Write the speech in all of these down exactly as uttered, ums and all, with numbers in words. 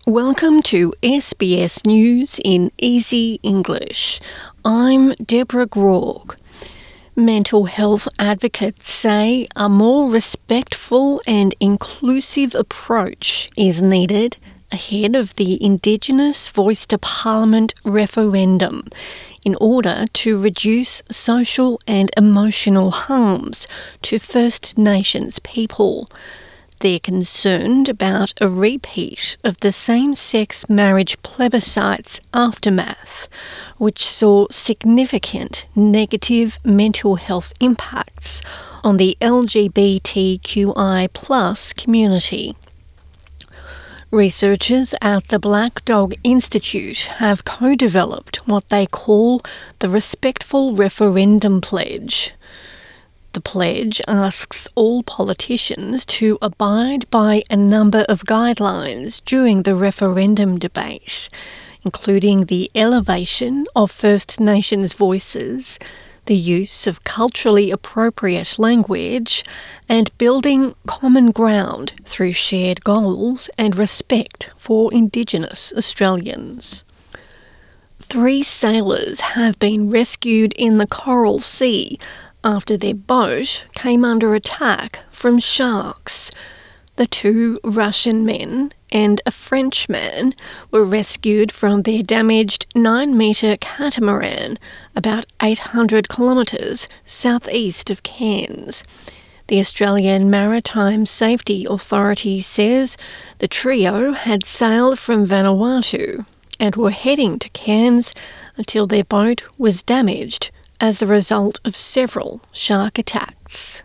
Welcome to S B S News in Easy English. I'm Deborah Grauke. Mental health advocates say a more respectful and inclusive approach is needed ahead of the Indigenous Voice to Parliament referendum in order to reduce social and emotional harms to First Nations people. They're concerned about a repeat of the same-sex marriage plebiscite's aftermath, which saw significant negative mental health impacts on the L G B T Q I plus community. Researchers at the Black Dog Institute have co-developed what they call the Respectful Referendum Pledge. The pledge asks all politicians to abide by a number of guidelines during the referendum debate, including the elevation of First Nations voices, the use of culturally appropriate language, and building common ground through shared goals and respect for Indigenous Australians. Three sailors have been rescued in the Coral Sea after their boat came under attack from sharks. The two Russian men and a Frenchman were rescued from their damaged nine-metre catamaran about eight hundred kilometres southeast of Cairns. The Australian Maritime Safety Authority says the trio had sailed from Vanuatu and were heading to Cairns until their boat was damaged as the result of several shark attacks.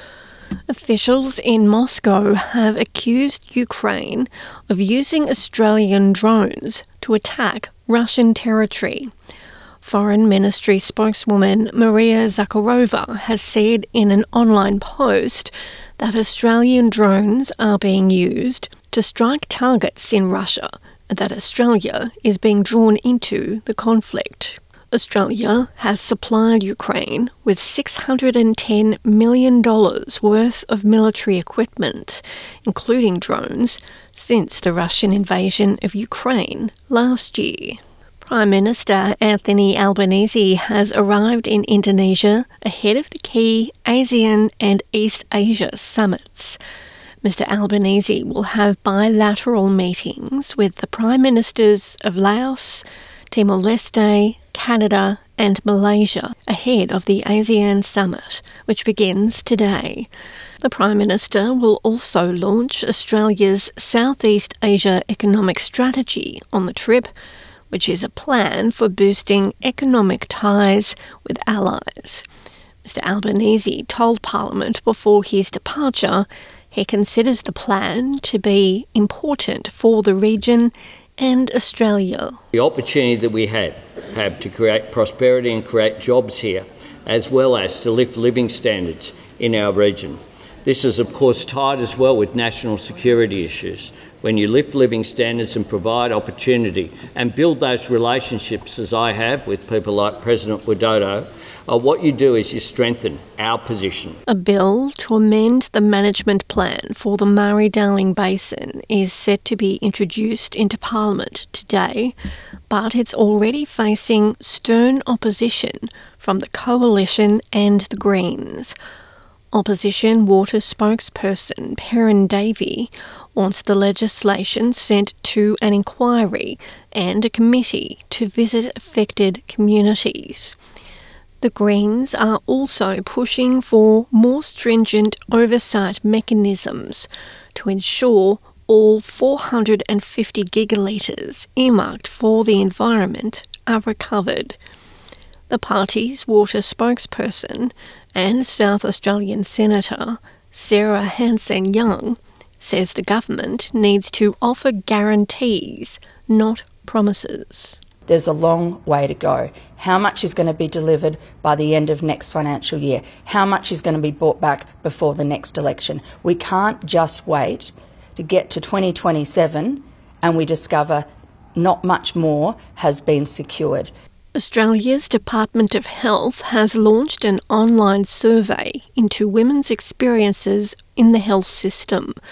Officials in Moscow have accused Ukraine of using Australian drones to attack Russian territory. Foreign Ministry spokeswoman Maria Zakharova has said in an online post that Australian drones are being used to strike targets in Russia and that Australia is being drawn into the conflict. Australia has supplied Ukraine with six hundred ten million dollars worth of military equipment, including drones, since the Russian invasion of Ukraine last year. Prime Minister Anthony Albanese has arrived in Indonesia ahead of the key ASEAN and East Asia summits. Mister Albanese will have bilateral meetings with the Prime Ministers of Laos, Timor-Leste, Canada and Malaysia ahead of the ASEAN Summit, which begins today. The Prime Minister will also launch Australia's Southeast Asia Economic Strategy on the trip, which is a plan for boosting economic ties with allies. Mister Albanese told Parliament before his departure he considers the plan to be important for the region and Australia. The opportunity that we had have to create prosperity and create jobs here, as well as to lift living standards in our region. This is of course tied as well with national security issues. When you lift living standards and provide opportunity and build those relationships, as I have with people like President Widodo, uh, what you do is you strengthen our position. A bill to amend the management plan for the Murray-Darling Basin is set to be introduced into Parliament today, but it's already facing stern opposition from the Coalition and the Greens. Opposition water spokesperson Perrin Davey wants the legislation sent to an inquiry and a committee to visit affected communities. The Greens are also pushing for more stringent oversight mechanisms to ensure all four hundred fifty gigalitres earmarked for the environment are recovered. The party's water spokesperson and South Australian Senator Sarah Hanson-Young says the government needs to offer guarantees, not promises. There's a long way to go. How much is going to be delivered by the end of next financial year? How much is going to be brought back before the next election? We can't just wait to get to twenty twenty-seven and we discover not much more has been secured. Australia's Department of Health has launched an online survey into women's experiences in the health system.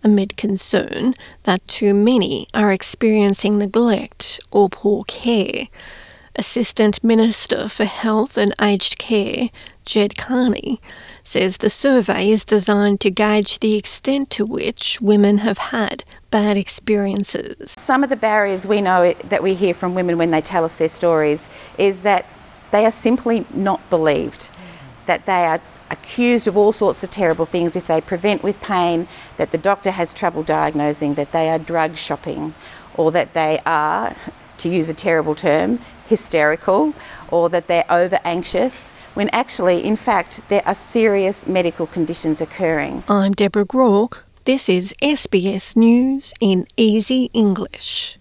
amid concern that too many are experiencing neglect or poor care. Assistant Minister for Health and Aged Care, Jed Carney, says the survey is designed to gauge the extent to which women have had bad experiences. Some of the barriers we know that we hear from women when they tell us their stories is that they are simply not believed, that they are accused of all sorts of terrible things if they prevent with pain, that the doctor has trouble diagnosing, that they are drug shopping, or that they are, to use a terrible term, hysterical, or that they're over anxious, when actually, in fact, there are serious medical conditions occurring. I'm Deborah Groark. This is S B S News in Easy English.